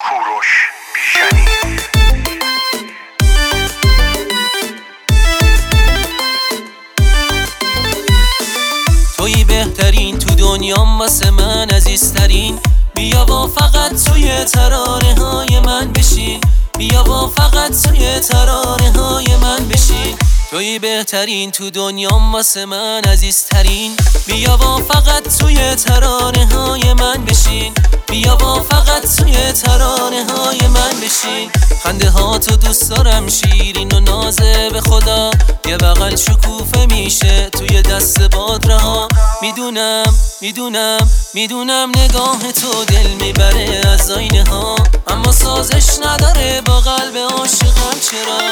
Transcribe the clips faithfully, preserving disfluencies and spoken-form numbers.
کوروش بیژنی. تویی بهترین تو دنیام واسه من عزیزترین. بیا با فقط توی ترانه های من بشین، بیا با فقط توی ترانه های من بشین. تویی بهترین تو دنیام واسه من عزیزترین. بیا با فقط توی ترانه های من بشین، بیا با فقط توی ترانه های من بشین. خنده ها تو دوست دارم شیرین و نازه به خدا، یه بغل شکوفه میشه توی دست باد رها. میدونم میدونم میدونم نگاه تو دل میبره از آینه ها، اما سازش نداره با قلب عاشقم. چرا؟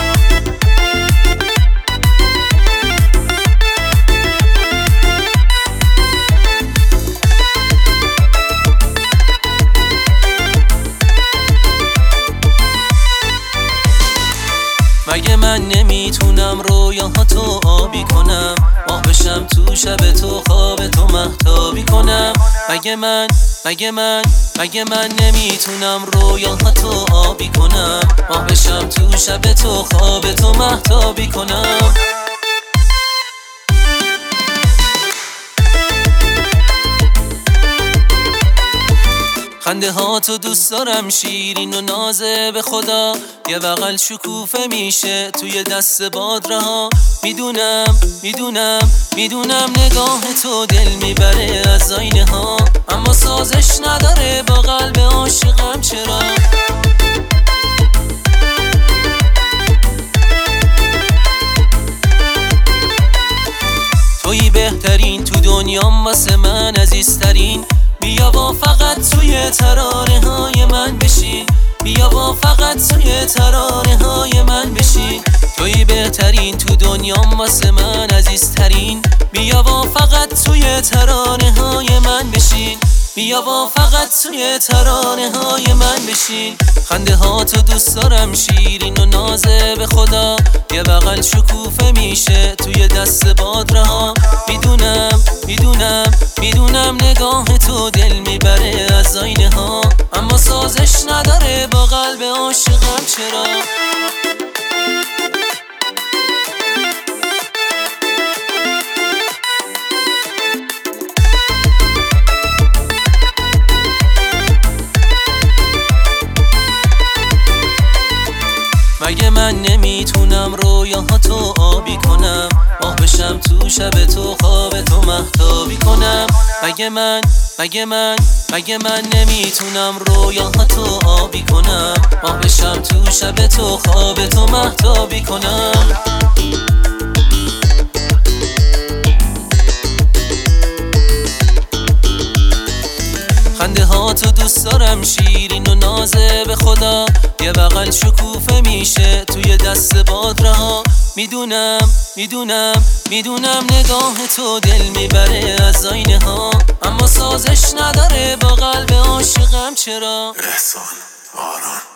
مگه من نمیتونم رویاهاتو آبی کنم، ماه بشم تو شب تو خواب تو مهتابی کنم. مگه من مگه من مگه من نمیتونم رویاهاتو آبی کنم، ماه بشم تو شب تو خواب تو مهتابی کنم. خنده ها تو دوست دارم شیرین و نازه به خدا، یه بغل شکوفه میشه توی دست باد رها. میدونم میدونم میدونم نگاه تو دل میبره از آینه ها، اما سازش نداره با قلب عاشقم. چرا؟ تویی بهترین تو دنیام واسه من عزیزترین. بیا با فقط توی ترانه های من بشین، بیا با فقط توی ترانه های من بشین. تویی بهترین تو دنیام واسه من عزیزترین. بیا با فقط توی ترانه های من بشین، بیا با فقط توی ترانه های من بشین. خنده ها تو دوست دارم شیرین و نازه به خدا، یه بغل شکوفه میشه توی دست باد رها. میدونم میدونم میدونم نگاه تو دل میبره از آینه ها، اما سازش نداره با قلب عاشقم. چرا؟ مگه من نمیتونم رویاهاتو آبی کنم، ماه بشم تو شب تو خواب تو مهتابی کنم. مگه من مگه من مگه من نمیتونم رویاهاتو آبی کنم، ماه بشم تو شب تو خواب تو مهتابی کنم. خنده ها تو دوست دارم شیرین و نازه به خدا، یه بغل شکوفه میشه توی دست باد رها. میدونم میدونم میدونم نگاه تو دل میبره از آینه ها، اما سازش نداره با قلب عاشقم. چرا؟ احسان آران